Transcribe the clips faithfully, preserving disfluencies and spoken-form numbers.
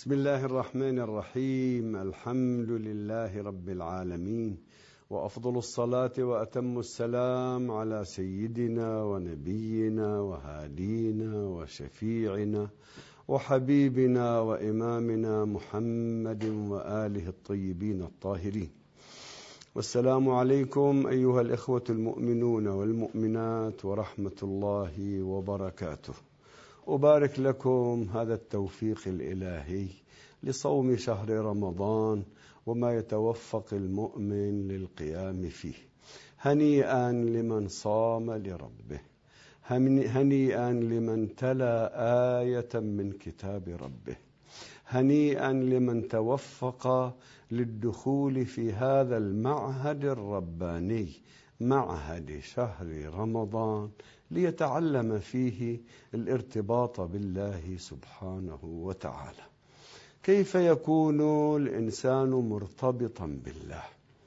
بسم الله الرحمن الرحيم. الحمد لله رب العالمين، وأفضل الصلاة وأتم السلام على سيدنا ونبينا وهادينا وشفيعنا وحبيبنا وإمامنا محمد وآله الطيبين الطاهرين. والسلام عليكم أيها الإخوة المؤمنون والمؤمنات ورحمة الله وبركاته. أبارك لكم هذا التوفيق الإلهي لصوم شهر رمضان وما يتوفق المؤمن للقيام فيه. هنيئا لمن صام لربه، هنيئا لمن تلا آية من كتاب ربه، هنيئا لمن توفق للدخول في هذا المعهد الرباني، معهد شهر رمضان، ليتعلم فيه الارتباط بالله سبحانه وتعالى. كيف يكون الإنسان مرتبطا بالله؟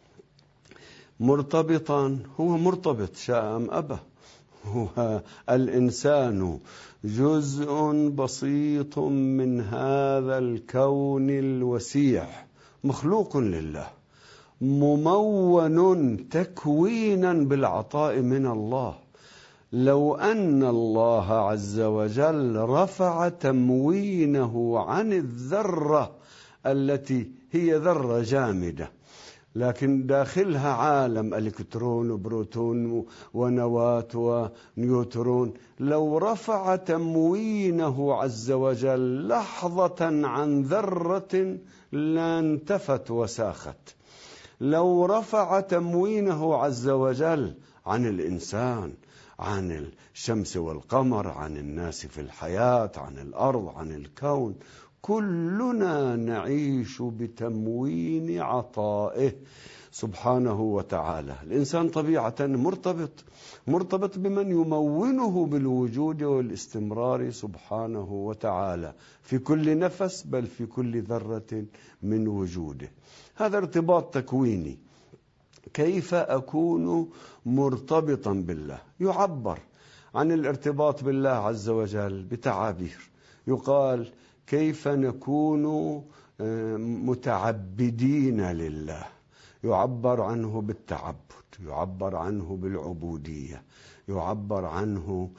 مرتبطا هو مرتبط شاء أم أبى، هو الإنسان جزء بسيط من هذا الكون الوسيع، مخلوق لله، ممون تكوينا بالعطاء من الله. لو أن الله عز وجل رفع تموينه عن الذرة التي هي ذرة جامدة لكن داخلها عالم إلكترون وبروتون ونواة ونيوترون، لو رفع تموينه عز وجل لحظة عن ذرة لانتفت وساخت. لو رفع تموينه عز وجل عن الإنسان، عن الشمس والقمر، عن الناس في الحياة، عن الأرض، عن الكون، كلنا نعيش بتموين عطائه سبحانه وتعالى. الإنسان طبيعة مرتبط مرتبط بمن يمونه بالوجود والاستمرار سبحانه وتعالى في كل نفس، بل في كل ذرة من وجوده. هذا ارتباط تكويني. كيف أكون مرتبطا بالله؟ يعبر عن الارتباط بالله عز وجل بتعابير. يقال كيف نكون متعبدين لله؟ يعبر عنه بالتعبد، يعبر عنه بالعبودية، يعبر عنه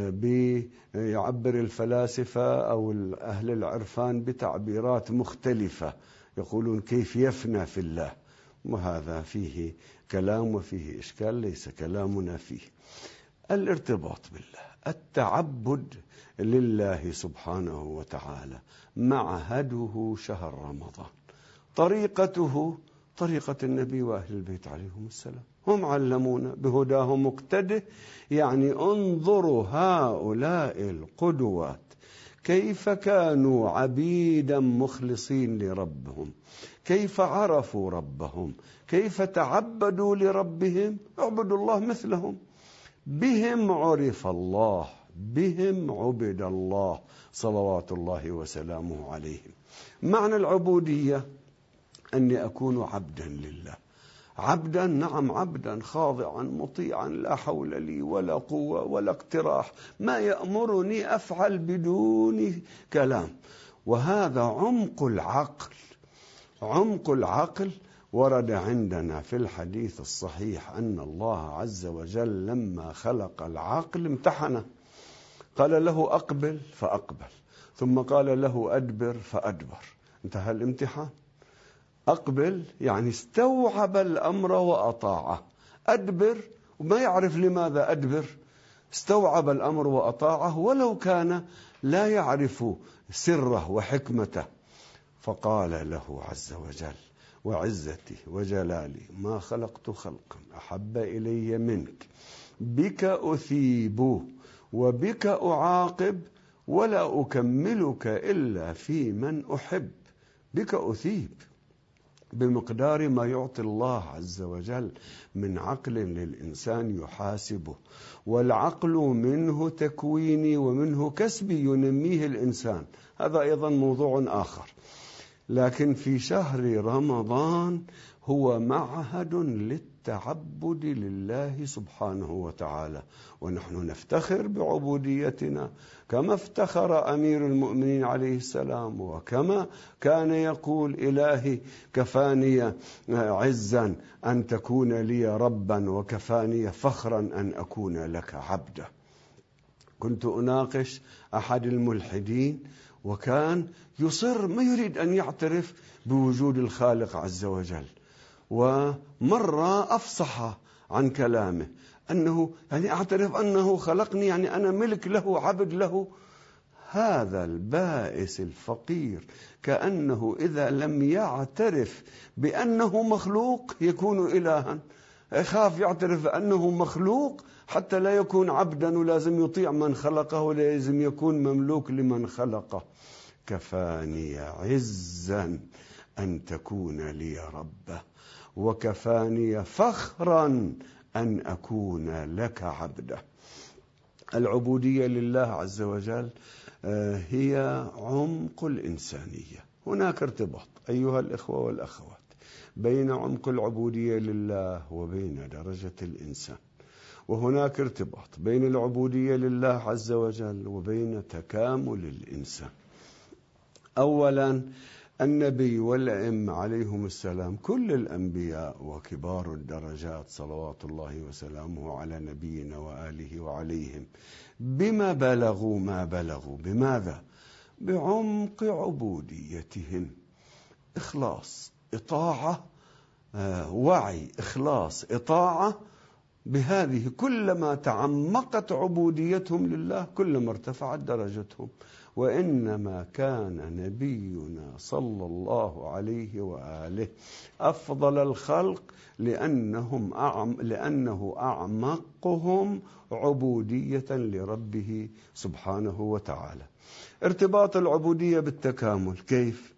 بيعبر الفلاسفة أو أهل العرفان بتعبيرات مختلفة، يقولون كيف يفنى في الله، وهذا فيه كلام وفيه إشكال ليس كلامنا فيه. الارتباط بالله، التعبد لله سبحانه وتعالى، معهده شهر رمضان. طريقته طريقة النبي وأهل البيت عليهم السلام، هم علمونا بهداهم مقتده. يعني انظروا هؤلاء القدوات كيف كانوا عبيدا مخلصين لربهم، كيف عرفوا ربهم، كيف تعبدوا لربهم. اعبدوا الله مثلهم. بهم عرف الله، بهم عبد الله صلوات الله وسلامه عليهم. معنى العبودية أني أكون عبدا لله، عبدا، نعم عبدا، خاضعا مطيعا، لا حول لي ولا قوة ولا اقتراح، ما يأمرني أفعل بدون كلام. وهذا عمق العقل، عمق العقل. ورد عندنا في الحديث الصحيح أن الله عز وجل لما خلق العقل امتحنه، قال له أقبل فأقبل، ثم قال له أدبر فأدبر. انتهى الامتحان. أقبل يعني استوعب الأمر وأطاعه، أدبر وما يعرف لماذا أدبر، استوعب الأمر وأطاعه ولو كان لا يعرف سره وحكمته. فقال له عز وجل وعزتي وجلالي ما خلقت خلقا أحب إلي منك، بك أثيب وبك أعاقب ولا أكملك إلا في من أحب. بك أثيب بمقدار ما يعطي الله عز وجل من عقل للإنسان يحاسبه، والعقل منه تكويني ومنه كسبي ينميه الإنسان، هذا أيضا موضوع آخر. لكن في شهر رمضان هو معهد للتعلم بالتعبد لله سبحانه وتعالى، ونحن نفتخر بعبوديتنا كما افتخر أمير المؤمنين عليه السلام، وكما كان يقول: إلهي كفاني عزا أن تكون لي ربا، وكفاني فخرا أن أكون لك عبدا. كنت أناقش أحد الملحدين وكان يصر ما يريد أن يعترف بوجود الخالق عز وجل، ومرة أفصح عن كلامه أنه يعني أعترف أنه خلقني، يعني أنا ملك له عبد له. هذا البائس الفقير كأنه إذا لم يعترف بأنه مخلوق يكون إلها، يخاف يعترف أنه مخلوق حتى لا يكون عبدا، ولازم يطيع من خلقه، ولازم يكون مملوك لمن خلقه. كفاني عزا أن تكون لي ربا، وكفاني فخرا أن أكون لك عبدا. العبودية لله عز وجل هي عمق الإنسانية. هناك ارتباط أيها الإخوة والأخوات بين عمق العبودية لله وبين درجة الإنسان، وهناك ارتباط بين العبودية لله عز وجل وبين تكامل الإنسان. أولا، النبي والأئمة عليهم السلام، كل الأنبياء وكبار الدرجات صلوات الله وسلامه على نبينا وآله وعليهم، بما بلغوا ما بلغوا بماذا؟ بعمق عبوديتهم، إخلاص، إطاعة، آه، وعي، إخلاص، إطاعة. بهذه كلما تعمقت عبوديتهم لله كلما ارتفعت درجتهم. وإنما كان نبينا صلى الله عليه وآله أفضل الخلق لأنهم أعم لأنه أعمقهم عبودية لربه سبحانه وتعالى. ارتباط العبودية بالتكامل كيف؟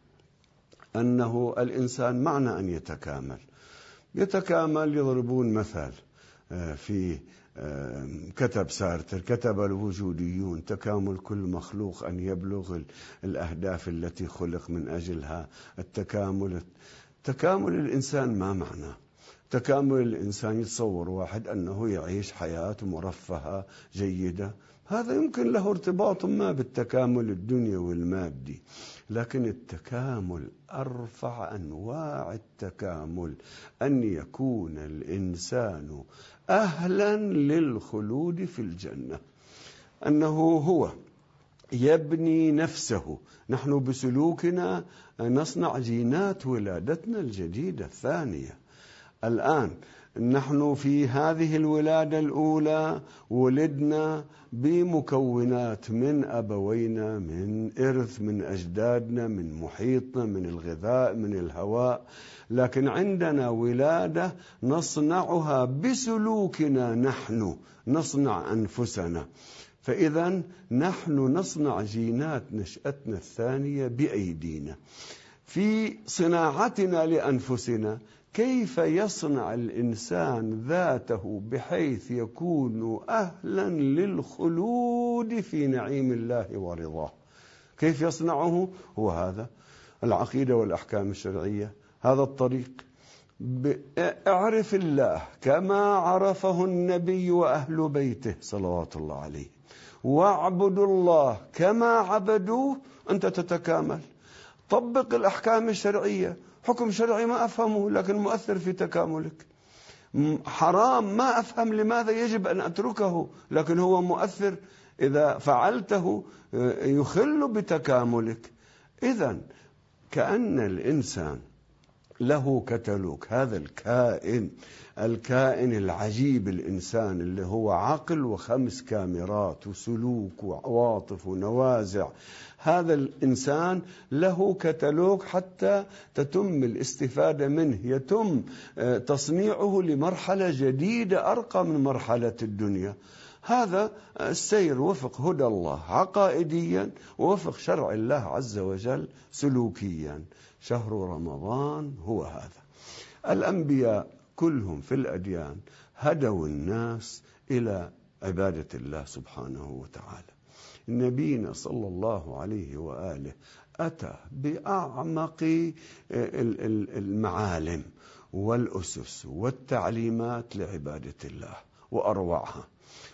أنه الإنسان معنى أن يتكامل يتكامل يضربون مثال في كتب سارتر، كتب الوجوديون: تكامل كل مخلوق أن يبلغ الأهداف التي خلق من أجلها. التكامل تكامل الإنسان ما معناه؟ تكامل الإنسان يتصور واحد أنه يعيش حياة مرفهة جيدة، هذا يمكن له ارتباط ما بالتكامل الدنيوي المادي، لكن التكامل أرفع أنواع التكامل أن يكون الإنسان أهلا للخلود في الجنة، أنه هو يبني نفسه. نحن بسلوكنا نصنع جينات ولادتنا الجديدة الثانية. الآن نحن في هذه الولادة الأولى ولدنا بمكونات من أبوينا، من إرث، من أجدادنا، من محيطنا، من الغذاء، من الهواء، لكن عندنا ولادة نصنعها بسلوكنا، نحن نصنع أنفسنا. فإذا نحن نصنع جينات نشأتنا الثانية بأيدينا. في صناعتنا لأنفسنا كيف يصنع الإنسان ذاته بحيث يكون أهلا للخلود في نعيم الله ورضاه؟ كيف يصنعه؟ هو هذا العقيدة والأحكام الشرعية، هذا الطريق. اعرف الله كما عرفه النبي وأهل بيته صلوات الله عليه، واعبدوا الله كما عبدوه، أنت تتكامل. طبق الأحكام الشرعية، حكم شرعي ما أفهمه لكن مؤثر في تكاملك. حرام ما أفهم لماذا يجب أن أتركه، لكن هو مؤثر، إذا فعلته يخل بتكاملك. إذن كأن الإنسان له كتالوج، هذا الكائن الكائن العجيب، الإنسان اللي هو عقل وخمس كاميرات وسلوك وعواطف ونوازع، هذا الإنسان له كتالوج حتى تتم الاستفادة منه، يتم تصنيعه لمرحلة جديدة أرقى من مرحلة الدنيا. هذا السير وفق هدى الله عقائديا، ووفق شرع الله عز وجل سلوكيا. شهر رمضان هو هذا. الأنبياء كلهم في الأديان هدوا الناس إلى عبادة الله سبحانه وتعالى. نبينا صلى الله عليه وآله أتى بأعمق المعالم والأسس والتعليمات لعبادة الله وأروعها،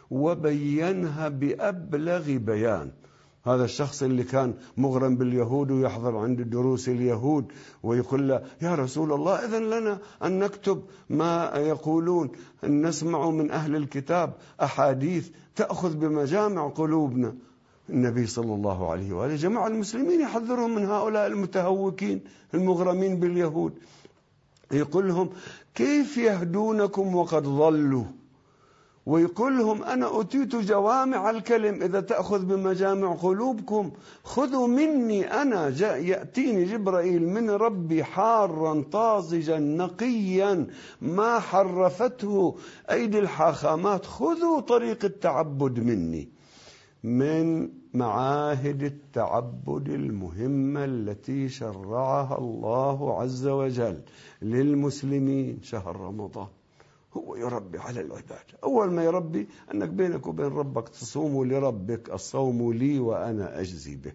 وبينها بأبلغ بيان. هذا الشخص اللي كان مغرم باليهود ويحضر عند دروس اليهود ويقول له يا رسول الله إذن لنا أن نكتب ما يقولون، أن نسمع من أهل الكتاب أحاديث تأخذ بمجامع قلوبنا. النبي صلى الله عليه وآله جمع المسلمين يحذرهم من هؤلاء المتهوكين المغرمين باليهود، يقول لهم كيف يهدونكم وقد ضلوا، ويقول لهم أنا أتيت جوامع الكلم، إذا تأخذ بمجامع قلوبكم خذوا مني أنا، جاء يأتيني جبرائيل من ربي حارا طازجا نقيا ما حرفته أيدي الحاخامات، خذوا طريق التعبد مني. من معاهد التعبد المهمة التي شرعها الله عز وجل للمسلمين شهر رمضان، هو يربي على العبادة. أول ما يربي أنك بينك وبين ربك تصوموا لربك، الصوم لي وأنا أجزي به.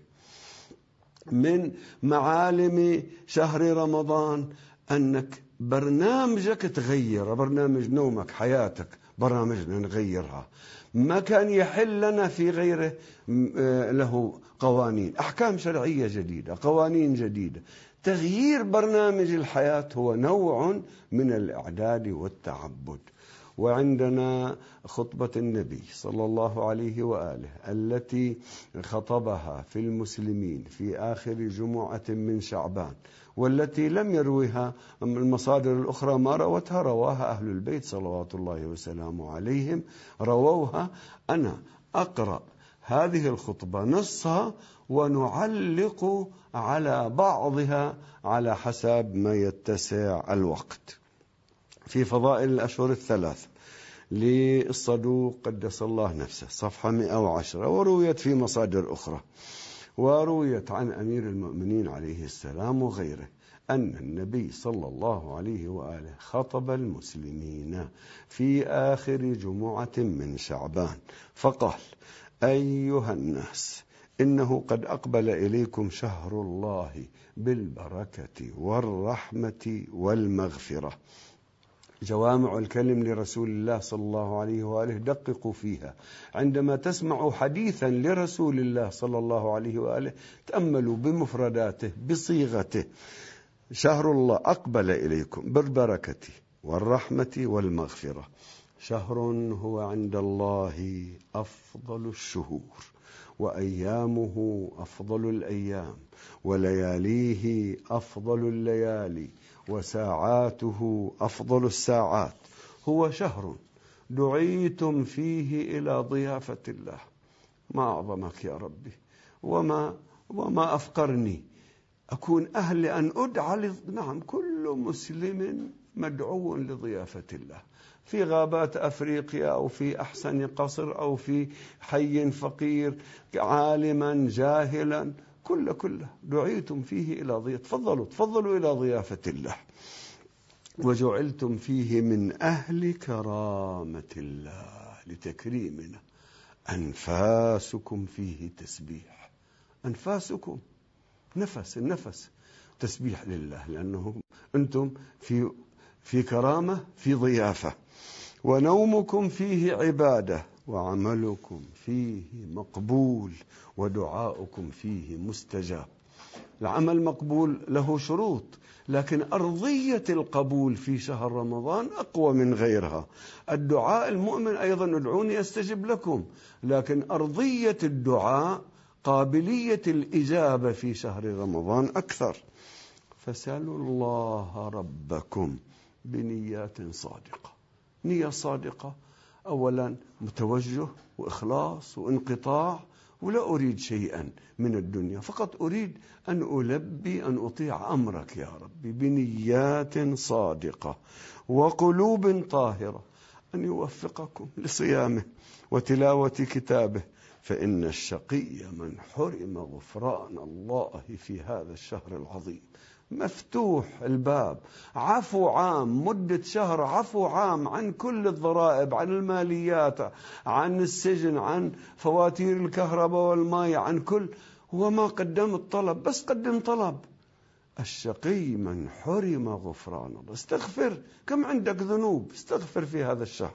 من معالم شهر رمضان أنك برنامجك تغير، برنامج نومك، حياتك، برنامجنا نغيرها. ما كان يحل لنا في غيره له قوانين، أحكام شرعية جديدة، قوانين جديدة. تغيير برنامج الحياة هو نوع من الإعداد والتعبد. وعندنا خطبة النبي صلى الله عليه وآله التي خطبها في المسلمين في آخر جمعة من شعبان، والتي لم يرويها المصادر الأخرى، ما روتها رواها أهل البيت صلوات الله وسلامه عليهم، رووها. أنا أقرأ هذه الخطبة نصها ونعلق على بعضها على حسب ما يتسع الوقت. في فضائل الأشهر الثلاث للصدوق قدس الله نفسه، صفحة مئة وعشرة، ورويت في مصادر أخرى، ورويت عن أمير المؤمنين عليه السلام وغيره أن النبي صلى الله عليه وآله خطب المسلمين في آخر جمعة من شعبان فقال: أيها الناس، إنه قد أقبل إليكم شهر الله بالبركة والرحمة والمغفرة. جوامع الكلم لرسول الله صلى الله عليه وآله، دققوا فيها. عندما تسمعوا حديثا لرسول الله صلى الله عليه وآله تأملوا بمفرداته بصيغته. شهر الله أقبل إليكم بالبركة والرحمة والمغفرة، شهر هو عند الله أفضل الشهور، وأيامه أفضل الأيام، ولياليه أفضل الليالي، وساعاته أفضل الساعات. هو شهر دعيتم فيه إلى ضيافة الله. ما أعظمك يا ربي، وما, وما أفقرني أكون أهل أن أدعى. نعم، كل مسلم مدعو لضيافة الله، في غابات أفريقيا أو في أحسن قصر أو في حي فقير، عالما جاهلا، كل كله دعيتم فيه إلى ضيافة. تفضلوا تفضلوا إلى ضيافة الله. وجعلتم فيه من أهل كرامة الله لتكريمنا. أنفاسكم فيه تسبيح، أنفاسكم نفس النفس تسبيح لله، لأنه أنتم في في كرامة، في ضيافة. ونومكم فيه عبادة، وعملكم فيه مقبول، ودعاؤكم فيه مستجاب. العمل مقبول له شروط، لكن أرضية القبول في شهر رمضان أقوى من غيرها. الدعاء المؤمن أيضا ادعوني أستجب لكم، لكن أرضية الدعاء، قابلية الإجابة في شهر رمضان أكثر. فسألوا الله ربكم بنيات صادقة. نية صادقة، أولا متوجه وإخلاص وانقطاع، ولا أريد شيئا من الدنيا، فقط أريد أن ألبي أن أطيع أمرك يا ربي، بنيات صادقة وقلوب طاهرة، أن يوفقكم لصيامه وتلاوة كتابه، فإن الشقي من حرم غفران الله في هذا الشهر العظيم. مفتوح الباب، عفو عام، مدة شهر عفو عام عن كل الضرائب، عن الماليات، عن السجن، عن فواتير الكهرباء والماء، عن كل، هو ما قدم الطلب، بس قدم طلب. الشقي من حرم غفران الله. استغفر، كم عندك ذنوب، استغفر في هذا الشهر.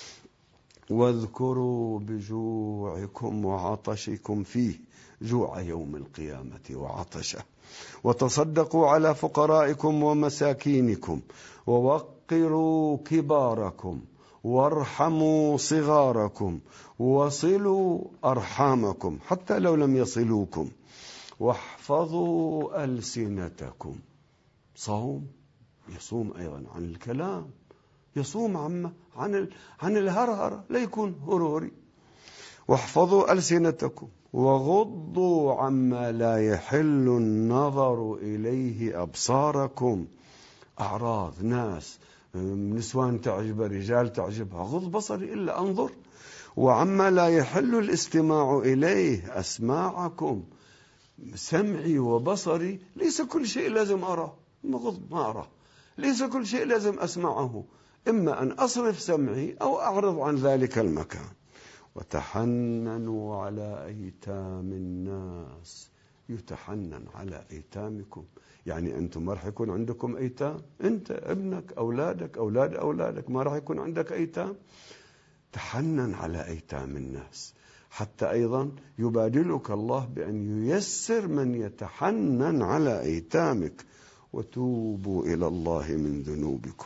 واذكروا بجوعكم وعطشكم فيه، جوع يوم القيامة وعطشه. وتصدقوا على فقرائكم ومساكينكم، ووقروا كباركم، وارحموا صغاركم، وصلوا أرحامكم حتى لو لم يصلوكم، واحفظوا ألسنتكم. صوم، يصوم أيضا عن الكلام، يصوم عن عن عن الهرهرة، لا يكون هروري. واحفظوا ألسنتكم، وغضوا عما لا يحل النظر إليه أبصاركم. أعراض ناس، نسوان تعجب، رجال تعجبها، غض بصري إلا أنظر. وعما لا يحل الاستماع إليه أسماعكم. سمعي وبصري ليس كل شيء لازم أراه، غض ما أراه. ليس كل شيء لازم أسمعه، إما أن أصرف سمعي أو أعرض عن ذلك المكان. وتحننوا على أيتام الناس، يتحنن على أيتامكم. يعني أنتم ما راح يكون عندكم أيتام، أنت ابنك أولادك أولاد أولادك ما راح يكون عندك أيتام. تحنن على أيتام الناس، حتى أيضا يبادلك الله بأن ييسر من يتحنن على أيتامك. وتوبوا إلى الله من ذنوبكم،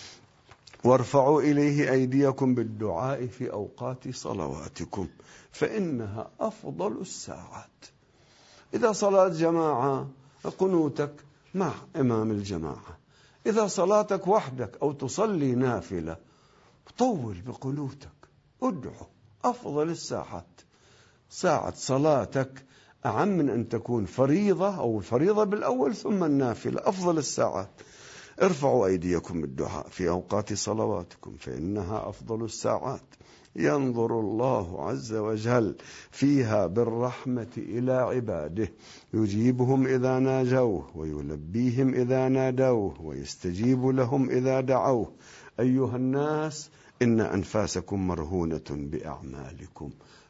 وارفعوا إليه أيديكم بالدعاء في أوقات صلواتكم، فإنها أفضل الساعات. إذا صلاة جماعة قنوتك مع إمام الجماعة، إذا صلاتك وحدك أو تصلي نافلة طول بقنوتك، ادعو. أفضل الساعات ساعة صلاتك أعم من أن تكون فريضة، أو الفريضة بالأول ثم النافلة. أفضل الساعات. ارفعوا أيديكم بالدعاء في أوقات صلواتكم، فإنها أفضل الساعات. ينظر الله عز وجل فيها بالرحمة إلى عباده، يجيبهم إذا ناجوه، ويلبيهم إذا نادوه، ويستجيب لهم إذا دعوه. أيها الناس، إن أنفاسكم مرهونة بأعمالكم،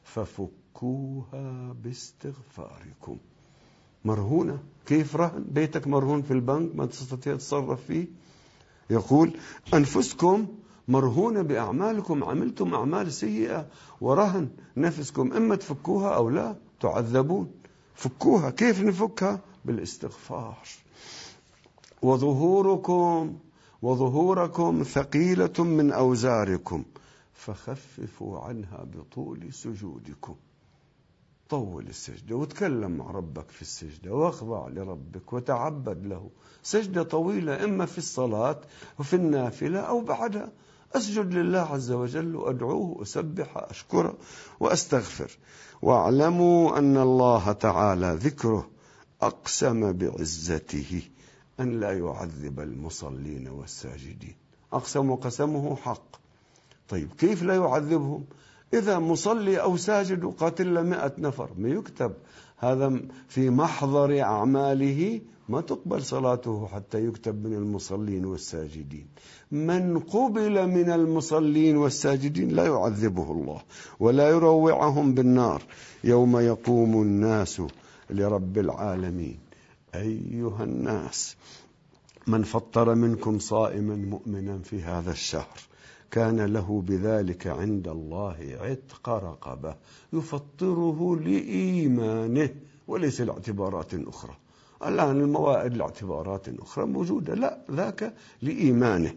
ففكوها باستغفاركم. مرهونة، كيف رهن؟ بيتك مرهون في البنك ما تستطيع تتصرف فيه. يقول أنفسكم مرهونة بأعمالكم، عملتم أعمال سيئة ورهن نفسكم، إما تفكوها أو لا تعذبون. فكوها، كيف نفكها؟ بالاستغفار. وظهوركم وظهوركم ثقيلة من أوزاركم، فخففوا عنها بطول سجودكم. طول السجدة وتكلم مع ربك في السجدة، واخضع لربك وتعبد له. سجدة طويلة، إما في الصلاة وفي النافلة أو بعدها. أسجد لله عز وجل وأدعوه وأسبح أشكره وأستغفر. واعلموا أن الله تعالى ذكره أقسم بعزته أن لا يعذب المصلين والساجدين. أقسم قسمه حق. طيب كيف لا يعذبهم؟ إذا مصلي أو ساجد وقاتل مئة نفر ما يكتب هذا في محضر أعماله، ما تقبل صلاته حتى يكتب من المصلين والساجدين. من قبل من المصلين والساجدين لا يعذبه الله ولا يروعهم بالنار يوم يقوم الناس لرب العالمين. أيها الناس، من فطر منكم صائما مؤمنا في هذا الشهر كان له بذلك عند الله عتق رقبة، يفطره لإيمانه وليس لاعتبارات أخرى. الآن الموائد لاعتبارات أخرى موجودة، لا، ذاك لإيمانه.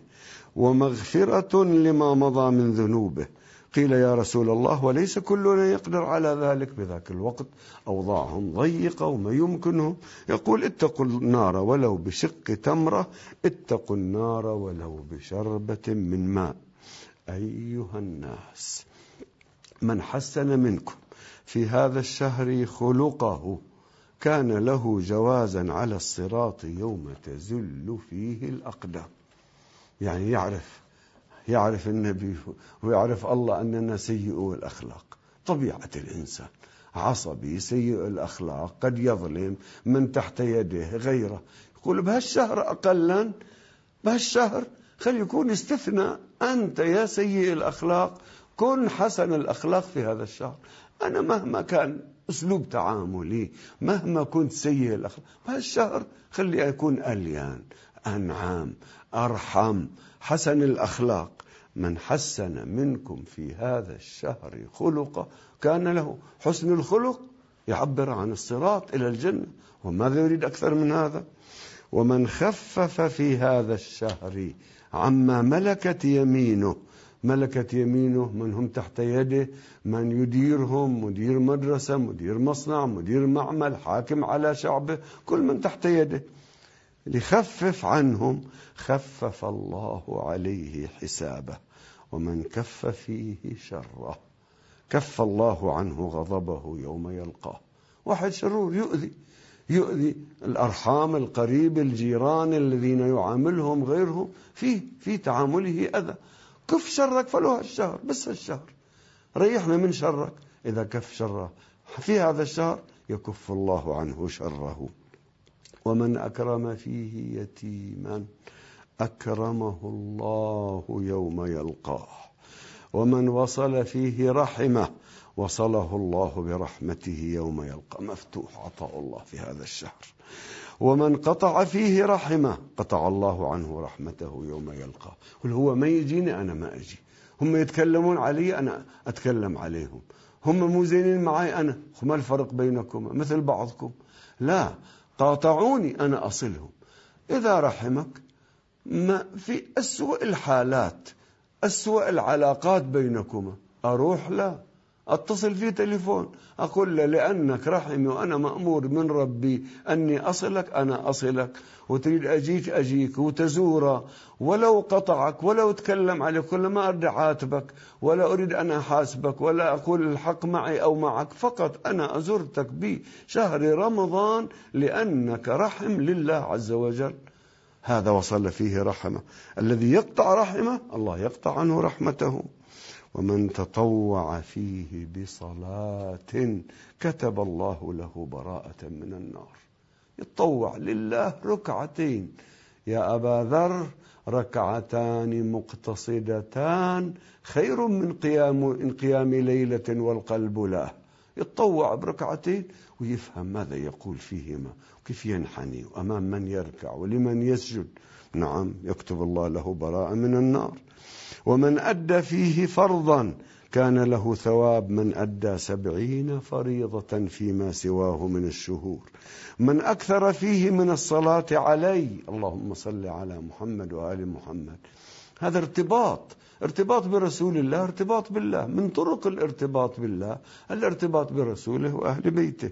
ومغفرة لما مضى من ذنوبه. قيل يا رسول الله وليس كلنا يقدر على ذلك بذاك الوقت، أوضاعهم ضيقة وما يمكنهم. يقول اتقوا النار ولو بشق تمرة، اتقوا النار ولو بشربة من ماء. أيها الناس، من حسن منكم في هذا الشهر خلقه كان له جوازا على الصراط يوم تزل فيه الأقدام. يعني يعرف يعرف النبي ويعرف الله أننا سيئو الأخلاق. طبيعة الإنسان عصبي سيء الأخلاق، قد يظلم من تحت يده غيره. يقول بهالشهر أقلا، بهالشهر خلي يكون استثناء. أنت يا سيء الأخلاق كن حسن الأخلاق في هذا الشهر. أنا مهما كان أسلوب تعاملي مهما كنت سيء الأخلاق، بهالشهر خلي أكون أليان، أنعم، أرحم، حسن الأخلاق. من حسن منكم في هذا الشهر خلقه كان له حسن الخلق يعبر عن الصراط إلى الجنة، وماذا يريد أكثر من هذا؟ ومن خفف في هذا الشهر عما ملكت يمينه. ملكت يمينه من هم تحت يده، من يديرهم، مدير مدرسة، مدير مصنع، مدير معمل، حاكم على شعبه، كل من تحت يده ليخفف عنهم خفف الله عليه حسابه. ومن كف فيه شره كف الله عنه غضبه يوم يلقاه. واحد شرور يؤذي يؤذي الأرحام، القريب، الجيران الذين يعاملهم غيرهم في في تعامله أذى، كف شرك فله الشهر، بس الشهر ريحنا من شرك. إذا كف شره في هذا الشهر يكف الله عنه شره. ومن أكرم فيه يتيما أكرمه الله يوم يلقاه. ومن وصل فيه رحمه وصله الله برحمته يوم يلقى. مفتوح عطاء الله في هذا الشهر. ومن قطع فيه رحمه قطع الله عنه رحمته يوم يلقى. قل هو ما يجيني أنا ما أجي، هم يتكلمون علي أنا أتكلم عليهم، هم مو زينين معي أنا، ما الفرق بينكم مثل بعضكم؟ لا، قاطعوني أنا أصلهم. إذا رحمك ما في أسوأ الحالات، أسوأ العلاقات بينكما، أروح لا أتصل في تليفون أقول له لأنك رحمي وأنا مأمور من ربي أني أصلك أنا أصلك، وتريد أجيك أجيك وتزوره، ولو قطعك ولو تكلم عليك كل ما أريد أعاتبك ولا أريد أن أحاسبك ولا أقول الحق معي أو معك، فقط أنا أزرتك بشهر رمضان لأنك رحم لله عز وجل. هذا وصل فيه رحمة. الذي يقطع رحمه الله يقطع عنه رحمته. ومن تطوع فيه بصلاة كتب الله له براءة من النار. يتطوع لله ركعتين، يا أبا ذر ركعتان مقتصدتان خير من قيام من قيام ليلة والقلب له. يتطوع بركعتين ويفهم ماذا يقول فيهما وكيف ينحني وأمام من يركع ولمن يسجد. نعم، يكتب الله له براءة من النار. ومن أدى فيه فرضا كان له ثواب من أدى سبعين فريضة فيما سواه من الشهور. من أكثر فيه من الصلاة علي اللهم صل على محمد وآل محمد. هذا ارتباط ارتباط برسول الله، ارتباط بالله. من طرق الارتباط بالله الارتباط برسوله وأهل بيته.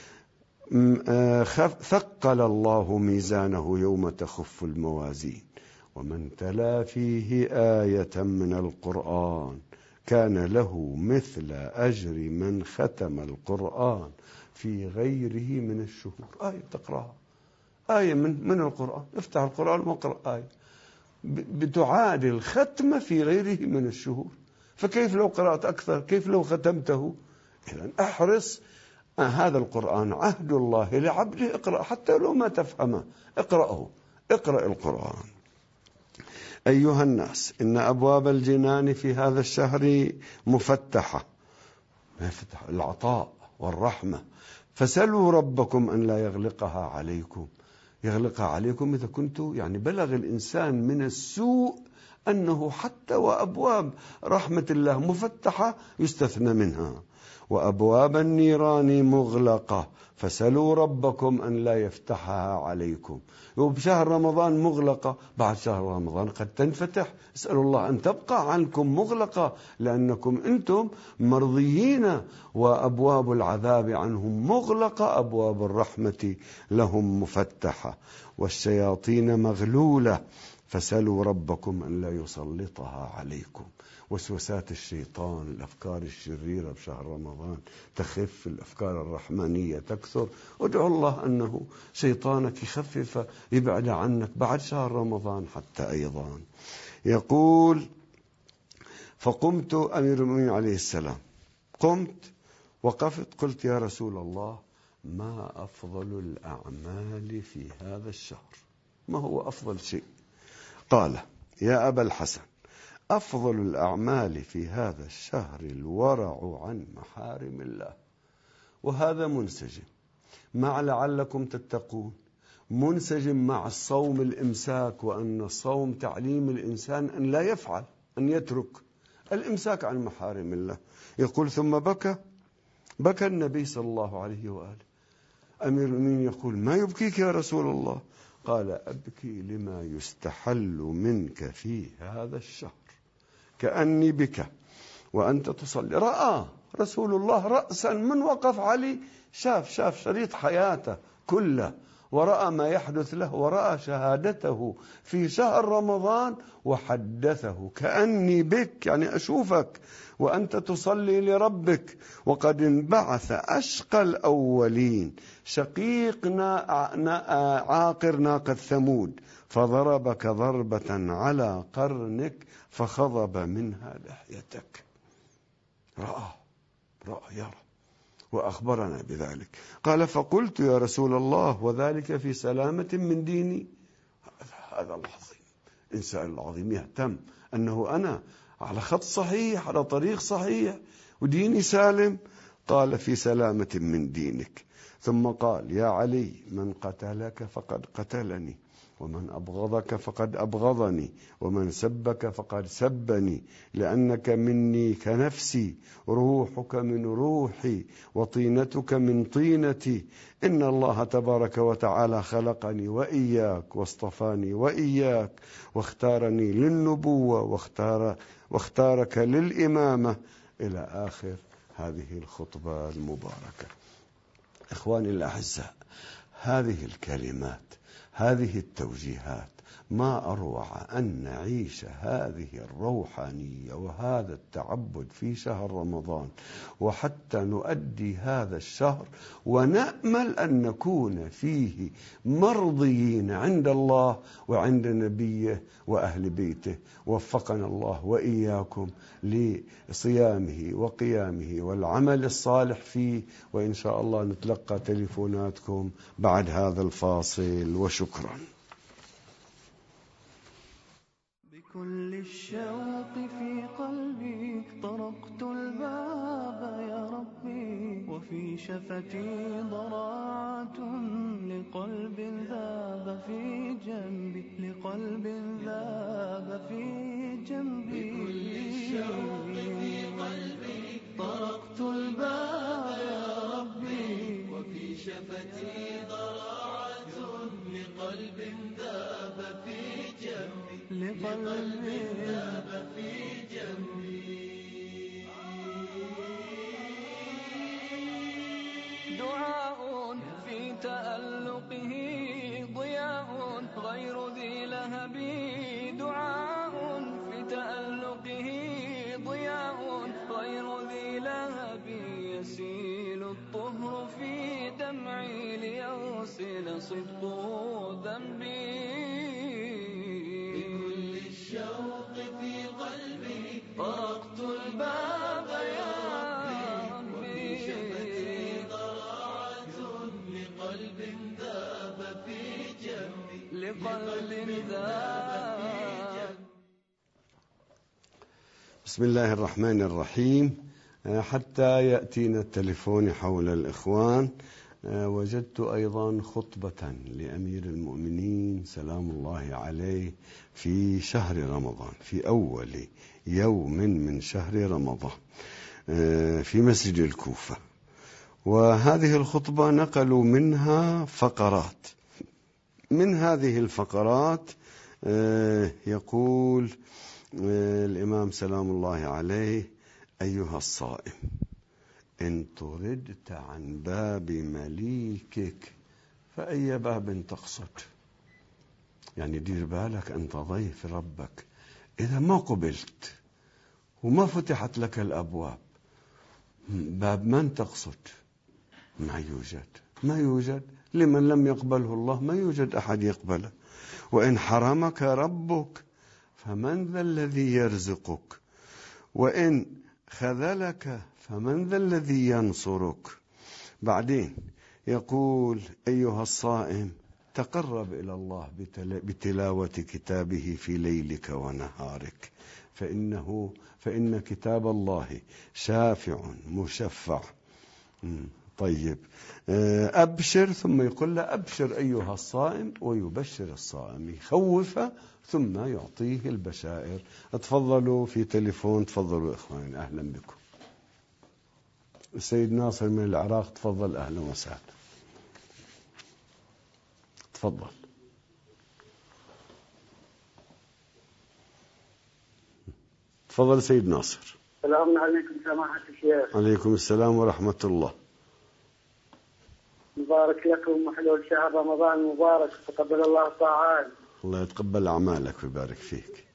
ثقل الله ميزانه يوم تخف الموازين. ومن تلا فيه آية من القرآن كان له مثل أجر من ختم القرآن في غيره من الشهور. آية تقرأها، آية من من القرآن، افتح القرآن واقرأ آية بتعادل ختمة في غيره من الشهور. فكيف لو قرأت أكثر؟ كيف لو ختمته؟ إذن أحرص. هذا القرآن عهد الله لعبده، اقرأ حتى لو ما تفهمه، اقرأه، اقرأ القرآن. أيها الناس، إن أبواب الجنان في هذا الشهر مفتحة، مفتح العطاء والرحمة، فسلوا ربكم أن لا يغلقها عليكم. يغلقها عليكم إذا كنتوا يعني بلغ الإنسان من السوء أنه حتى وأبواب رحمة الله مفتحة يستثنى منها، وأبواب النيران مغلقة، فسلوا ربكم أن لا يفتحها عليكم. وبشهر رمضان مغلقة، بعد شهر رمضان قد تنفتح، اسألوا الله أن تبقى عنكم مغلقة لأنكم أنتم مرضيين، وأبواب العذاب عنهم مغلقة، أبواب الرحمة لهم مفتحة. والشياطين مغلولة، فسلوا ربكم أن لا يسلطها عليكم. وسوسات الشيطان، الأفكار الشريرة بشهر رمضان تخف، الأفكار الرحمانية تكثر. ادعو الله أنه شيطانك يخفف، يبعد عنك بعد شهر رمضان حتى. أيضا يقول: فقمت أمير المؤمنين عليه السلام، قمت وقفت قلت: يا رسول الله، ما أفضل الأعمال في هذا الشهر؟ ما هو أفضل شيء؟ قال: يا أبا الحسن، أفضل الأعمال في هذا الشهر الورع عن محارم الله. وهذا منسجم مع لعلكم تتقون، منسجم مع الصوم الإمساك، وأن الصوم تعليم الإنسان أن لا يفعل، أن يترك الإمساك عن محارم الله. يقول ثم بكى بكى النبي صلى الله عليه وآله. أمير المؤمنين يقول ما يبكيك يا رسول الله؟ قال أبكي لما يستحل منك في هذا الشهر كأني بك وأنت تصلي. رأى رسول الله رأسا من وقف علي، شاف شاف شريط حياته كله، ورأى ما يحدث له، ورأى شهادته في شهر رمضان، وحدثه كأني بك، يعني أشوفك وأنت تصلي لربك، وقد انبعث أشقى الأولين شقيق عاقر ناقة ثمود فضربك ضربة على قرنك فخضب منها لحيتك. رأى رأى يرى وأخبرنا بذلك. قال فقلت يا رسول الله وذلك في سلامة من ديني؟ هذا العظيم، إنسان العظيم يهتم أنه أنا على خط صحيح، على طريق صحيح، وديني سالم. قال في سلامة من دينك. ثم قال يا علي من قتلك فقد قتلني، ومن أبغضك فقد أبغضني، ومن سبك فقد سبني، لأنك مني كنفسي، روحك من روحي، وطينتك من طينتي. إن الله تبارك وتعالى خلقني وإياك، واصطفاني وإياك، واختارني للنبوة، واختار واختارك للإمامة، إلى آخر هذه الخطبة المباركة. إخواني الأعزاء، هذه الكلمات، هذه التوجيهات، ما أروع أن نعيش هذه الروحانية وهذا التعبد في شهر رمضان، وحتى نؤدي هذا الشهر ونأمل أن نكون فيه مرضيين عند الله وعند نبيه وأهل بيته. وفقنا الله وإياكم لصيامه وقيامه والعمل الصالح فيه. وإن شاء الله نتلقى تليفوناتكم بعد هذا الفاصل، وشكرا. بكل الشوق في قلبي طرقت الباب يا ربي، وفي شفتي ضراعة لقلب ذاب في جنبي، لقلب ذاب في جنبي. بكل الشوق في قلبي طرقت الباب يا ربي، وفي شفتي ضراعة لقلب ذاب في جنبي، لقلب ذاب في جنبي. دعاء في تألقه ضياء غير ذي لهب، دعاء في تألقه ضياء غير ذي لهب، يسيل الطهر في دمعي ليغسل صدقه ذنبي. بكل الشوق في قلبي طرقت الباب يا ربي، وفي شفتي ضراعة لقلب ذاب في جنبي، لقلب ذاب. بسم الله الرحمن الرحيم. حتى يأتينا التليفون حول الإخوان، وجدت أيضا خطبة لأمير المؤمنين سلام الله عليه في شهر رمضان، في أول يوم من شهر رمضان في مسجد الكوفة. وهذه الخطبة نقلوا منها فقرات. من هذه الفقرات يقول الإمام سلام الله عليه: أيها الصائم، إن طردت عن باب مليكك فأي باب تقصد؟ يعني دير بالك، أنت ضيف ربك، إذا ما قبلت وما فتحت لك الأبواب، باب من تقصد؟ ما يوجد، ما يوجد. لمن لم يقبله الله ما يوجد أحد يقبله. وإن حرمك ربك فمن ذا الذي يرزقك؟ وإن خذلك فمن ذا الذي ينصرك؟ بعدين يقول: أيها الصائم، تقرب إلى الله بتلاوة كتابه في ليلك ونهارك، فإنه فإن كتاب الله شافع مشفع. طيب، أبشر، ثم يقول له أبشر أيها الصائم، ويبشر الصائم، يخوفه ثم يعطيه البشائر. تفضلوا في تليفون، تفضلوا إخواني، أهلا بكم. السيد ناصر من العراق، تفضل، أهلا وسهلا، تفضل. تفضل سيد ناصر. السلام عليكم سماحة الشيخ. عليكم السلام ورحمة الله. مبارك لكم وحلول شهر رمضان المبارك، تقبل الله طاعات. الله يتقبل أعمالك ويبارك فيك.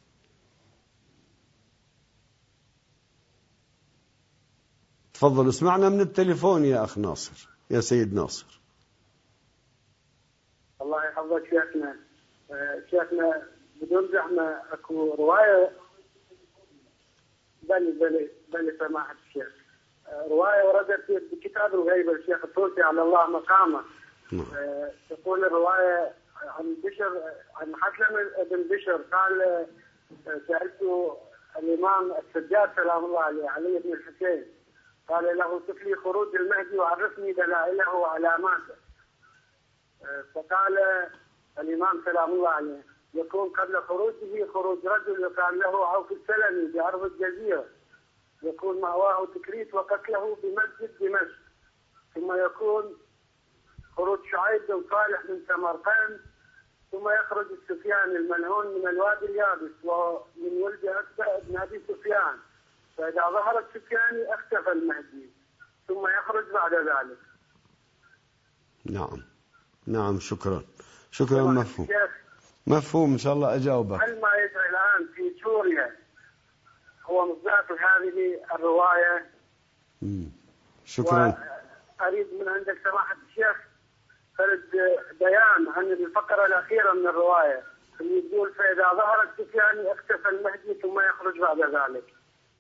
تفضل، اسمعنا من التليفون يا أخ ناصر، يا سيد ناصر. الله يحفظك شيخنا. شيخنا بدون زحمة أكو رواية بل بل بل سماحة الشيخ، رواية وردت بكتاب الغيبة الشيخ الطوسي على الله مقامه. أه تقول الرواية عن بشر، عن حسلم بن بشر، قال سألت الإمام السجاد سلام الله عليه، علي بن الحسين، قال له صف لي خروج المهدي وعرفني دلائله وعلاماته. أه فقال الإمام سلام الله عليه يكون قبل خروجه خروج رجل يقال له عوف السلمي بأرض الجزيرة، يكون مأواه تكريت وقتله بمسجد دمشق، ثم يكون خروج شعيب بن صالح من سمرقند، ثم يخرج السفيان الملعون من الوادي اليابس ومن ولد أكبر بن أبي سفيان، فإذا ظهر السفياني اختفى المهدي، ثم يخرج بعد ذلك. نعم نعم، شكرا شكرا، مفهوم مفهوم، إن شاء الله أجاوبك. هل ما يجري الآن في سوريا هو مصداق هذه الرواية؟ مم. شكرا. أريد من عندك سماحة الشيخ فرد بيان عن الفقرة الأخيرة من الرواية اللي يقول فإذا ظهر السفياني اختفى المهدي ثم يخرج بعد ذلك.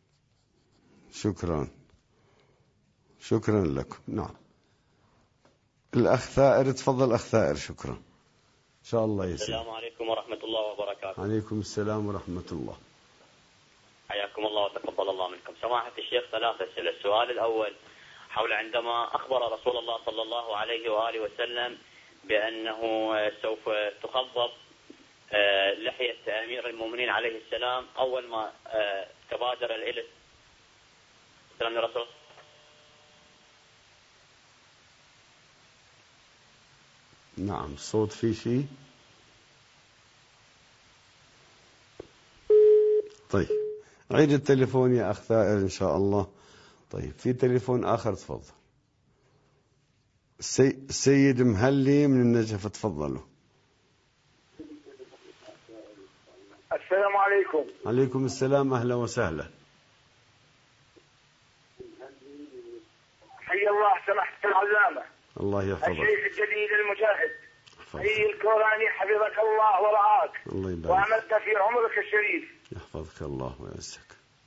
شكرا شكرا لكم. نعم، الأخ ثائر، تفضل أخ ثائر. شكرا، إن شاء الله يسلم. السلام عليكم ورحمة الله وبركاته. عليكم السلام ورحمة الله. حياكم الله وتقبل الله منكم. سماحة الشيخ، ثلاث أسئلة. السؤال الأول حول عندما أخبر رسول الله صلى الله عليه وآله وسلم بأنه سوف تخضب لحية أمير المؤمنين عليه السلام، أول ما تبادر إلى السلام الرسول. نعم، الصوت فيه شيء. طيب، عيد التليفون يا أخ ثائر إن شاء الله. طيب، في تليفون آخر، تفضل. السيد مهلي من النجف، تفضلوا. السلام عليكم. عليكم السلام، أهلا وسهلا. حي الله سماحة العلامة. الله يحفظك. الشيخ الجليل المجاهد حي الكوراني، حفظك الله ورعاك. الله يبارك. وأمدت في عمرك الشريف. يحفظك الله ويعزك.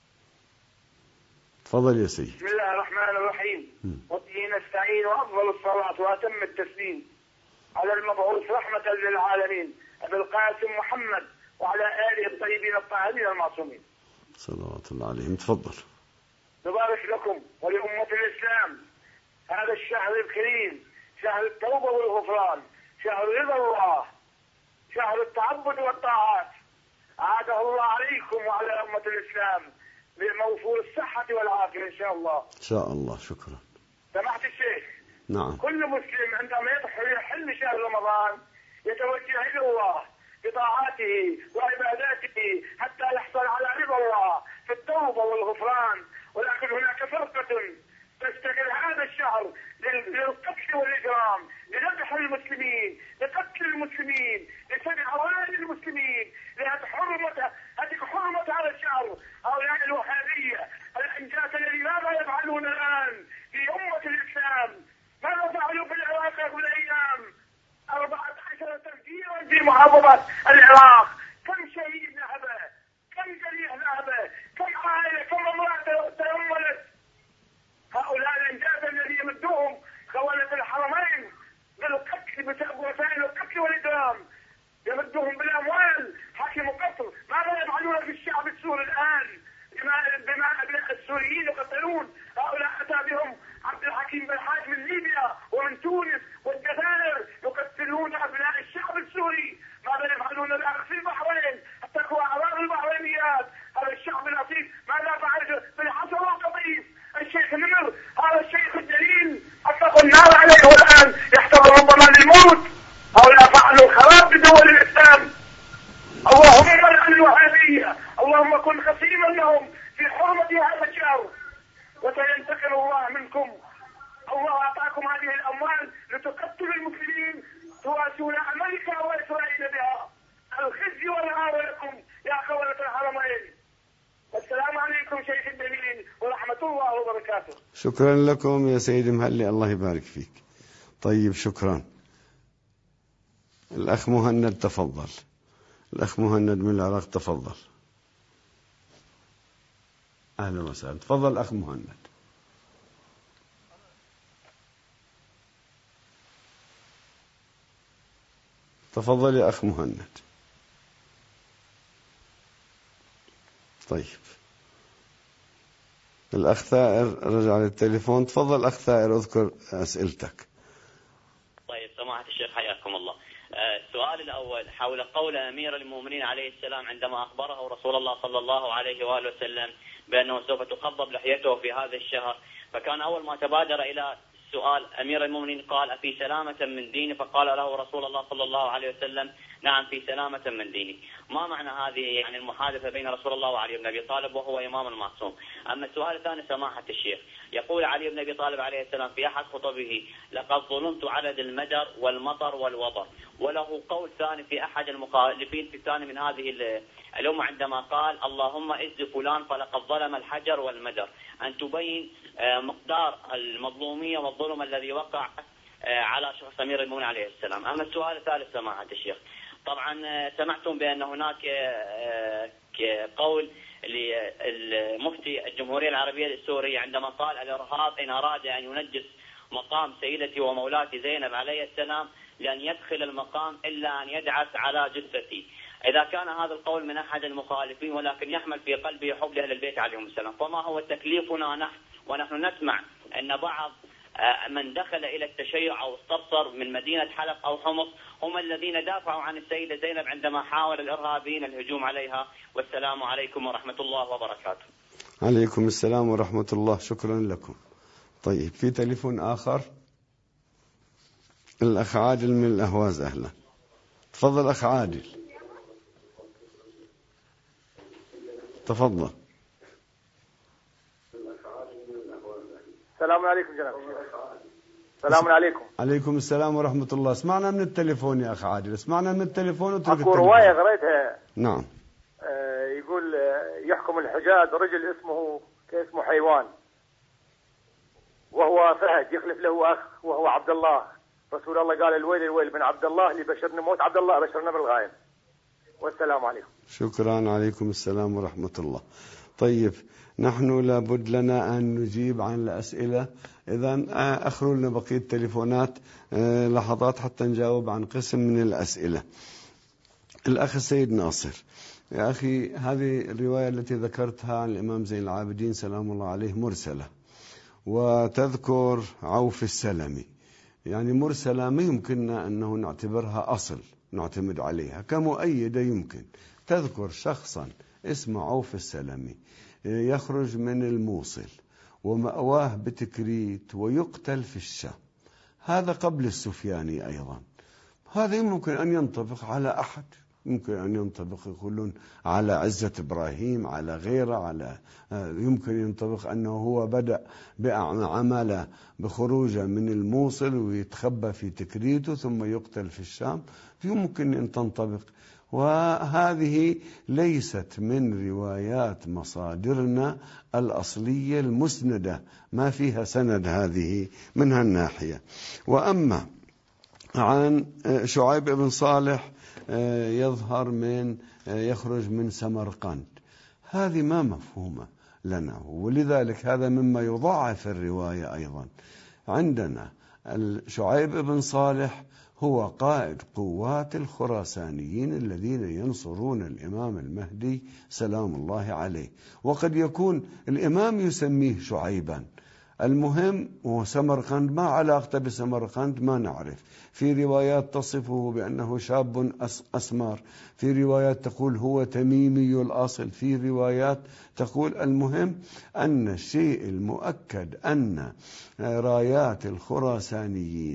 تفضل يا سيدي. بسم الله الرحمن الرحيم. وبه نستعين، وأفضل الصلاة وأتم التسليم على المبعوث رحمة للعالمين أبي القاسم محمد وعلى آله الطيبين الطاهرين المعصومين صلوات الله عليهم. تفضل. نبارك لكم ولأمة الإسلام هذا الشهر الكريم، شهر التوبة والغفران، شهر رضا الله، شهر التعبد والطاعات. أعاده الله عليكم وعلى أمة الإسلام بموفور الصحة والعافية إن شاء الله. إن شاء الله. شكرا. سمعت الشيخ. نعم. كل مسلم عندما يحل شهر رمضان يتوجه إلى الله بطاعاته وعباداته حتى يحصل على رضا الله في التوبة والغفران. ولكن هناك فرقة تستغل هذا الشهر للقتل والإجرام، لذبح المسلمين، لقتل المسلمين، لسبع عوائل المسلمين، لهذه حرمة هذه حرمة هذا الشهر. هؤلاء الوهابية الأنجاس الذي ماذا يفعلون الآن في أمة الإسلام؟ ماذا فعلوا في العراق هذه الأيام؟ أربعة عشر تفجيرا في محافظة العراق. كم شهيد ذهب؟ كم جريح ذهب؟ كم عائلة، كم امرأة تأملت؟ هؤلاء الأنجاز الذي يمدوهم خونة الحرمين بالقتل بوسائل القتل والإجرام، يمدوهم بالأموال، حاكم قصر. ماذا يفعلون في الشعب السوري الآن؟ بما بما السوريين يقتلون. هؤلاء أتى بهم عبد الحكيم بن حاج من ليبيا وكن خصيما لهم في حرمة هذا الشهر، وسينتقم الله منكم. الله أعطاكم هذه الأموال لتقتلوا المسلمين تواسون أمريكا وإسرائيل بها. الخزي والعار لكم يا خولة الحرمين. السلام عليكم شيخ الدليل ورحمة الله وبركاته. شكرا لكم يا سيدي مهلي، الله يبارك فيك. طيب شكرا. الأخ مهند تفضل. الأخ مهند من العراق تفضل. أهلا وسهلا. تفضل أخ مهند. تفضل يا أخ مهند. طيب الأخ ثائر رجع للتليفون. تفضل أخ ثائر اذكر أسئلتك. طيب سماحة الشيخ حياكم الله. السؤال الأول حول قول أمير المؤمنين عليه السلام عندما أخبره رسول الله صلى الله عليه وآله وسلم بأنه سوف تخضب لحيته في هذا الشهر، فكان أول ما تبادر إلى سؤال أمير المؤمنين قال أفي سلامة من ديني؟ فقال له رسول الله صلى الله عليه وسلم نعم في سلامة من ديني. ما معنى هذه يعني المحادثة بين رسول الله وعلي بن أبي طالب وهو إمام المعصوم؟ أما السؤال الثاني سماحة الشيخ، يقول علي بن أبي طالب عليه السلام في أحد خطبه لقد ظلمت عدد المدر والمطر والوبر، وله قول ثاني في أحد المخالفين في الثاني من هذه الأمة عندما قال اللهم إز فلان فلقد ظلم الحجر والمدر، أن تبين مقدار المظلومية والظلم الذي وقع على شخص أمير المؤمنين عليه السلام. أما السؤال الثالث سماحة الشيخ، طبعا سمعتم بأن هناك قول للمفتي الجمهورية العربية السورية عندما قال الإرهاب إن أراد أن ينجس مقام سيدتي ومولاتي زينب عليه السلام لن يدخل المقام إلا أن يدعس على جثتي. إذا كان هذا القول من أحد المخالفين ولكن يحمل في قلبه حب لأهل البيت عليهم السلام، فما هو تكليفنا نحن ونحن نسمع أن بعض من دخل إلى التشيع أو استبصر من مدينة حلب أو حمص هم الذين دافعوا عن السيدة زينب عندما حاول الإرهابيين الهجوم عليها. والسلام عليكم ورحمة الله وبركاته. عليكم السلام ورحمة الله. شكرا لكم. طيب في تليفون آخر. الأخ عادل من الأهواز. أهلا. تفضل أخ عادل. تفضل. السلام عليكم جناب. السلام عليكم. عليكم السلام ورحمة الله. اسمعنا من التليفون يا أخ عادل، اسمعنا من التليفون وترك التليفون. أكو رواية قريتها. نعم. آه يقول آه يحكم الحجاج رجل اسمه كاسمه حيوان وهو فهد يخلف له أخ وهو عبد الله. رسول الله قال الويل الويل بن عبد الله اللي بشرنا موت عبد الله بشرنا بالغايب. والسلام عليكم. شكرا. عليكم السلام ورحمة الله. طيب نحن لابد لنا أن نجيب عن الأسئلة، إذن أخروا لنا بقية التليفونات لحظات حتى نجاوب عن قسم من الأسئلة. الأخ السيد ناصر، يا أخي هذه الرواية التي ذكرتها عن الإمام زين العابدين سلام الله عليه مرسلة، وتذكر عوف السلمي، يعني مرسلة ما يمكننا أنه نعتبرها أصل نعتمد عليها كمؤيدة. يمكن تذكر شخصا اسمه عوف السلمي يخرج من الموصل ومأواه بتكريت ويقتل في الشام، هذا قبل السفياني أيضا. هذا يمكن أن ينطبق على أحد، يمكن أن ينطبق يقولون على عزة إبراهيم، على غيره، على يمكن ينطبق أنه هو بدأ بعمل بخروجه من الموصل ويتخبى في تكريته ثم يقتل في الشام، يمكن أن تنطبق. وهذه ليست من روايات مصادرنا الأصلية المسندة، ما فيها سند هذه من هالناحية. وأما عن شعيب بن صالح يظهر من يخرج من سمرقند، هذه ما مفهومة لنا، ولذلك هذا مما يضاعف الرواية أيضا. عندنا شعيب بن صالح هو قائد قوات الخراسانيين الذين ينصرون الإمام المهدي سلام الله عليه، وقد يكون الإمام يسميه شعيبا. المهم وسمرقند ما علاقته بسمرقند ما نعرف. في روايات تصفه بأنه شاب أسمر، في روايات تقول هو تميمي الأصل، في روايات تقول. المهم أن الشيء المؤكد أن رايات الخراسانيين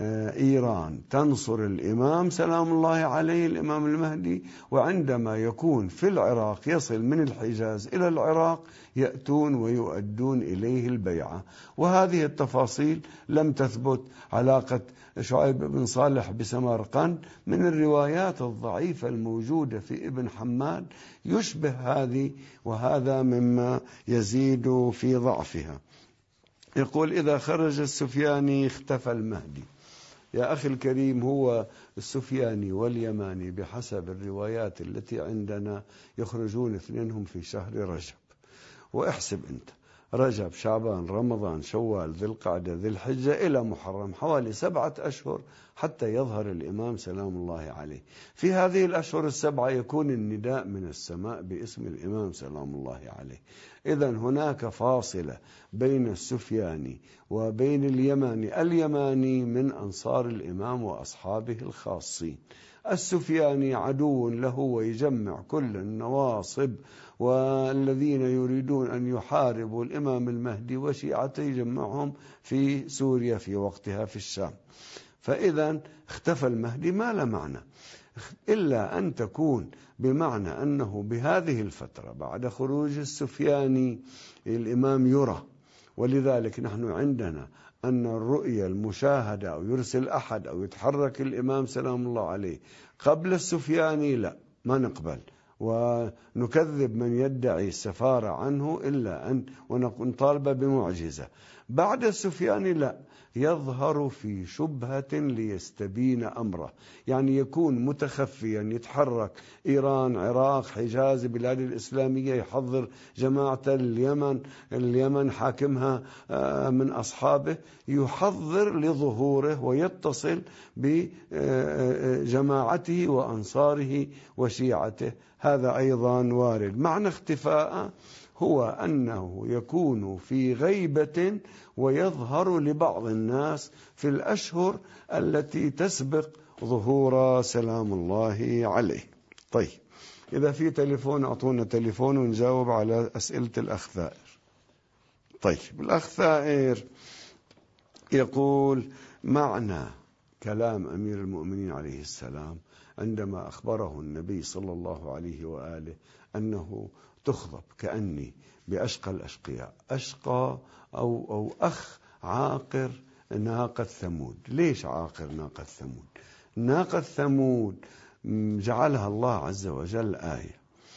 إيران تنصر الإمام سلام الله عليه الإمام المهدي، وعندما يكون في العراق يصل من الحجاز إلى العراق يأتون ويؤدون إليه البيعة. وهذه التفاصيل لم تثبت. علاقة شعيب بن صالح بسمرقند من الروايات الضعيفة الموجودة في ابن حماد يشبه هذه، وهذا مما يزيد في ضعفها. يقول: إذا خرج السفياني اختفى المهدي. يا أخي الكريم، هو السفياني واليماني بحسب الروايات التي عندنا يخرجون اثنينهم في شهر رجب، واحسب أنت رجب شعبان رمضان شوال ذي القعدة ذي الحجة إلى محرم، حوالي سبعة أشهر حتى يظهر الإمام سلام الله عليه. في هذه الأشهر السبعة يكون النداء من السماء باسم الإمام سلام الله عليه. إذن هناك فاصلة بين السفياني وبين اليماني. اليماني من أنصار الإمام وأصحابه الخاصين، السفياني عدو له ويجمع كل النواصب والذين يريدون أن يحاربوا الإمام المهدي وشيعته يجمعهم في سوريا في وقتها في الشام. فإذا اختفى المهدي ما له معنى إلا أن تكون بمعنى أنه بهذه الفترة بعد خروج السفياني الإمام يرى. ولذلك نحن عندنا أن الرؤية المشاهدة أو يرسل أحد أو يتحرك الإمام سلام الله عليه قبل السفياني لا، ما نقبل، ونكذب من يدعي السفارة عنه إلا أن ونطالب بمعجزة. بعد السفياني لا، يظهر في شبهة ليستبين أمره، يعني يكون متخفيا، يتحرك إيران عراق حجاز بلاد الإسلامية، يحضر جماعة اليمن اليمن حاكمها من أصحابه، يحضر لظهوره ويتصل بجماعته وأنصاره وشيعته. هذا أيضا وارد. معنى اختفاء هو أنه يكون في غيبة ويظهر لبعض الناس في الأشهر التي تسبق ظهور سلام الله عليه. طيب، إذا في تليفون أعطونا تليفون ونجاوب على أسئلة الأخ ثائر. طيب، الأخ ثائر يقول: معنى كلام أمير المؤمنين عليه السلام عندما أخبره النبي صلى الله عليه وآله أنه تخضب كأني بأشقى الأشقياء، أشقى أو, أو أخ عاقر ناقة ثمود. ليش عاقر ناقة ثمود؟ ناقة ثمود جعلها الله عز وجل آية،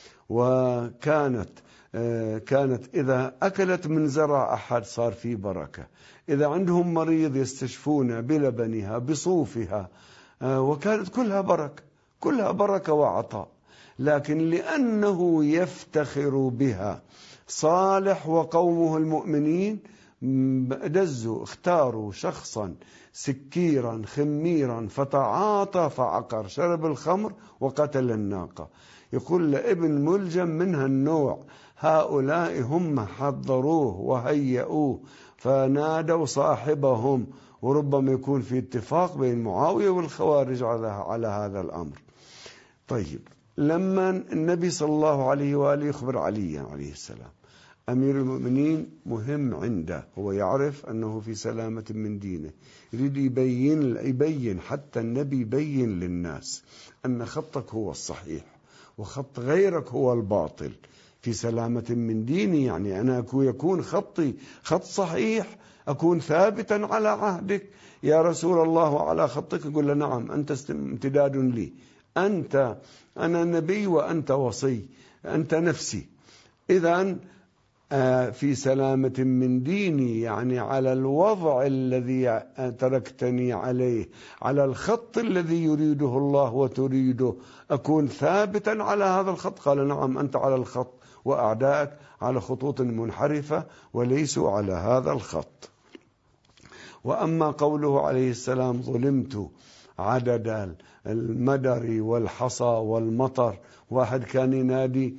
وكانت كانت إذا أكلت من زرع أحد صار فيه بركة، إذا عندهم مريض يستشفون بلبنها بصوفها، وكانت كلها بركة، كلها بركة وعطاء. لكن لأنه يفتخر بها صالح وقومه المؤمنين دزوا اختاروا شخصا سكيرا خميرا فتعاطى فعقر، شرب الخمر وقتل الناقة. يقول لابن ملجم منها النوع، هؤلاء هم حضروه وهيئوه فنادوا صاحبهم، وربما يكون في اتفاق بين معاوية والخوارج على على هذا الأمر. طيب، لما النبي صلى الله عليه وآله يخبر علي عليه السلام، أمير المؤمنين مهم عنده، هو يعرف أنه في سلامة من دينه، يريد يبين يبين حتى النبي يبين للناس أن خطك هو الصحيح وخط غيرك هو الباطل، في سلامة من ديني، يعني أنا يكون خطي خط صحيح، أكون ثابتا على عهدك يا رسول الله وعلى خطك. يقول له: نعم، أنت امتداد لي، أنت أنا نبي وأنت وصي، أنت نفسي. إذن في سلامة من ديني، يعني على الوضع الذي تركتني عليه، على الخط الذي يريده الله وتريده، أكون ثابتا على هذا الخط. قال: نعم، أنت على الخط وأعدائك على خطوط منحرفة وليسوا على هذا الخط. وأما قوله عليه السلام: ظلمت عدد المدر والحصى والمطر، واحد كان ينادي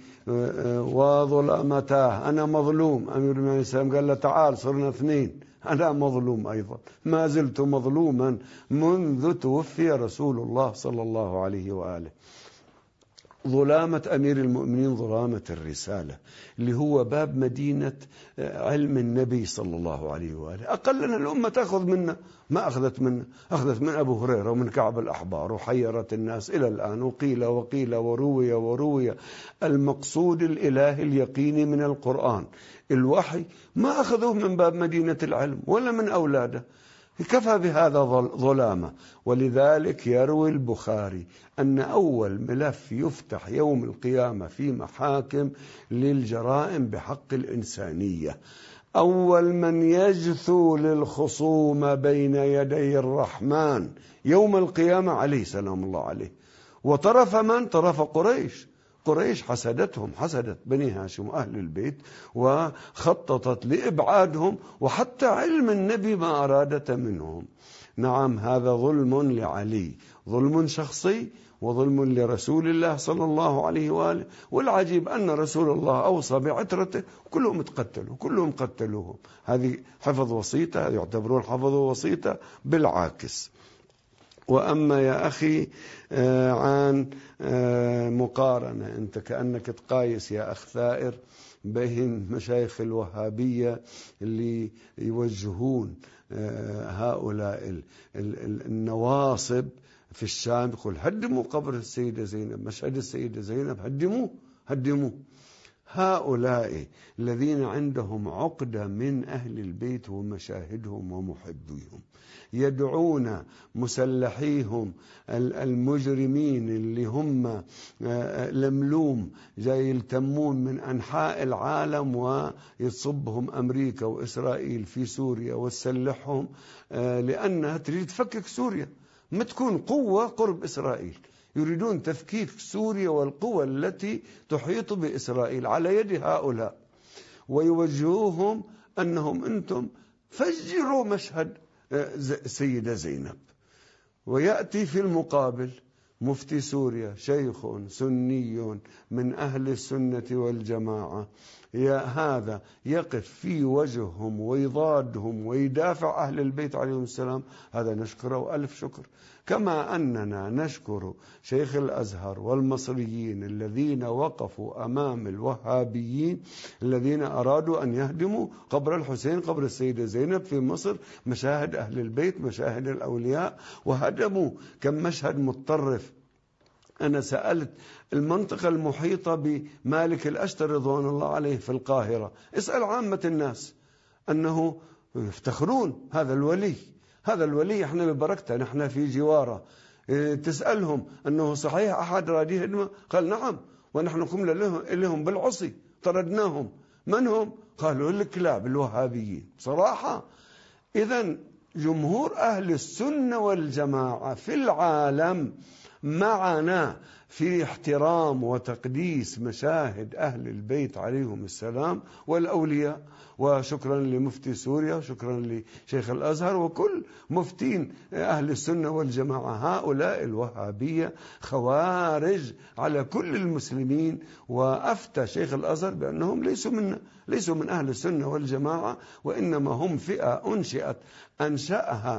وظلمتاه أنا مظلوم، أمير المؤمنين عليه السلام قال له: تعال صرنا اثنين، أنا مظلوم أيضا، ما زلت مظلوما منذ توفي رسول الله صلى الله عليه وآله. ظلامة أمير المؤمنين، ظلامة الرسالة، اللي هو باب مدينة علم النبي صلى الله عليه وآله. أقلنا الأمة تأخذ منا، ما أخذت منا، أخذت من أبو هريرة ومن كعب الأحبار وحيرت الناس إلى الآن، وقيل وقيل وروي وروي. المقصود الإلهي اليقيني من القرآن الوحي ما أخذوه من باب مدينة العلم ولا من أولاده، كفى بهذا ظلامة. ولذلك يروي البخاري أن أول ملف يفتح يوم القيامة في محاكم للجرائم بحق الإنسانية، أول من يجثو للخصوم بين يدي الرحمن يوم القيامة عليه سلام الله عليه. وطرف من؟ طرف قريش. قريش حسدتهم، حسدت بني هاشم أهل البيت وخططت لإبعادهم، وحتى علم النبي ما أرادت منهم. نعم، هذا ظلم لعلي، ظلم شخصي وظلم لرسول الله صلى الله عليه وآله. والعجيب أن رسول الله أوصى بعترته وكلهم تقتلوا، كلهم قتلوهم. هذه حفظ وصيته، يعتبرون حفظوا وصيته بالعاكس. وأما يا أخي عن مقارنة، أنت كأنك تقايس يا أخ ثائر بين مشايخ الوهابية اللي يوجهون هؤلاء النواصب في الشام، يقول هدموا قبر السيدة زينب، مشهد السيدة زينب هدموه هدموه. هؤلاء الذين عندهم عقدة من أهل البيت ومشاهدهم ومحبيهم يدعون مسلحيهم المجرمين اللي هم لملوم جاي يلتمون من أنحاء العالم ويصبهم أمريكا وإسرائيل في سوريا وتسلحهم لأنها تريد تفكك سوريا، ما تكون قوة قرب إسرائيل. يريدون تفكيك سوريا والقوى التي تحيط بإسرائيل على يد هؤلاء، ويوجهوهم أنهم أنتم فجروا مشهد السيدة زينب. ويأتي في المقابل مفتي سوريا شيخ سني من أهل السنة والجماعة، يا هذا يقف في وجههم ويضادهم ويدافع أهل البيت عليهم السلام. هذا نشكره ألف شكر، كما أننا نشكر شيخ الأزهر والمصريين الذين وقفوا أمام الوهابيين الذين أرادوا أن يهدموا قبر الحسين، قبر السيدة زينب في مصر، مشاهد أهل البيت، مشاهد الأولياء، وهدموا كم مشهد متطرف. أنا سألت المنطقة المحيطة بمالك الأشتر رضوان الله عليه في القاهرة، اسأل عامة الناس أنه يفتخرون هذا الولي، هذا الولي احنا ببركته، نحن في جواره. تسألهم أنه صحيح أحد راد يهدمه؟ قال نعم، ونحن قمنا لهم بالعصي طردناهم. من هم؟ قالوا الكلاب الوهابيين. صراحة إذن جمهور أهل السنة والجماعة في العالم معنا في احترام وتقديس مشاهد أهل البيت عليهم السلام والأولياء. وشكرا لمفتي سوريا وشكرا لشيخ الأزهر وكل مفتين أهل السنة والجماعة. هؤلاء الوهابية خوارج على كل المسلمين، وأفتى شيخ الأزهر بأنهم ليسوا من ليسوا من أهل السنة والجماعة، وإنما هم فئة أنشئت أنشأها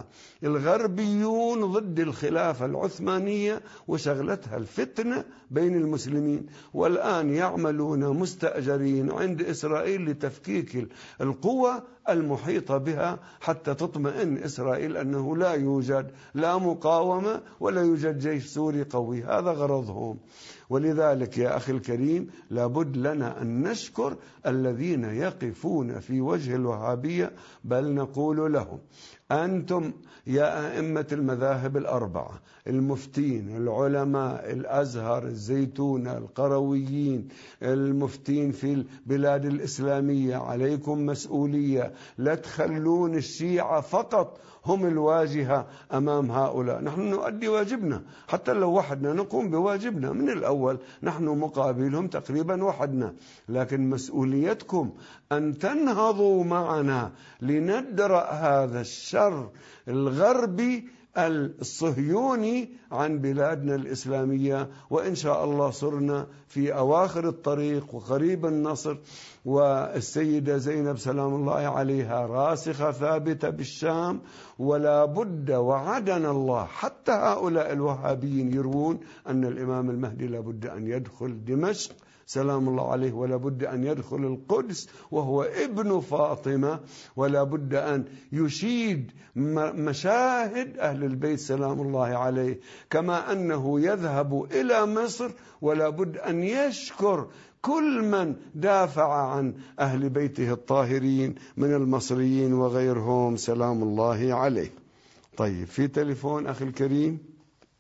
الغربيون ضد الخلافة العثمانية وشغلتها الفتنة بين المسلمين، والآن يعملون مستأجرين عند إسرائيل لتفكيك القوى المحيطة بها حتى تطمئن إسرائيل أنه لا يوجد لا مقاومة ولا يوجد جيش سوري قوي. هذا غرضهم. ولذلك يا أخي الكريم لابد لنا أن نشكر الذين يقفون في وجه الوهابية، بل نقول لهم أنتم يا أئمة المذاهب الأربعة، المفتين، العلماء، الأزهر، الزيتونة، القرويين، المفتين في البلاد الإسلامية، عليكم مسؤولية. لا تخلون الشيعة فقط هم الواجهة أمام هؤلاء. نحن نؤدي واجبنا، حتى لو وحدنا نقوم بواجبنا من الأول، نحن مقابلهم تقريبا وحدنا، لكن مسؤوليتكم أن تنهضوا معنا لندرأ هذا الشر الغربي الصهيوني عن بلادنا الإسلامية، وإن شاء الله صرنا في أواخر الطريق وقريب النصر، والسيدة زينب سلام الله عليها راسخة ثابتة بالشام، ولا بد وعدنا الله. حتى هؤلاء الوهابيين يروون أن الإمام المهدي لا بد أن يدخل دمشق سلام الله عليه، ولا بد أن يدخل القدس وهو ابن فاطمة، ولا بد أن يشيد مشاهد أهل البيت سلام الله عليه، كما أنه يذهب إلى مصر ولا بد أن يشكر كل من دافع عن أهل بيته الطاهرين من المصريين وغيرهم سلام الله عليه. طيب، في تليفون أخي الكريم؟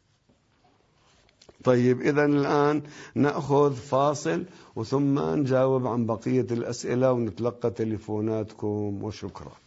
طيب، إذن الآن نأخذ فاصل وثم نجاوب عن بقية الأسئلة ونتلقى تليفوناتكم، وشكرا.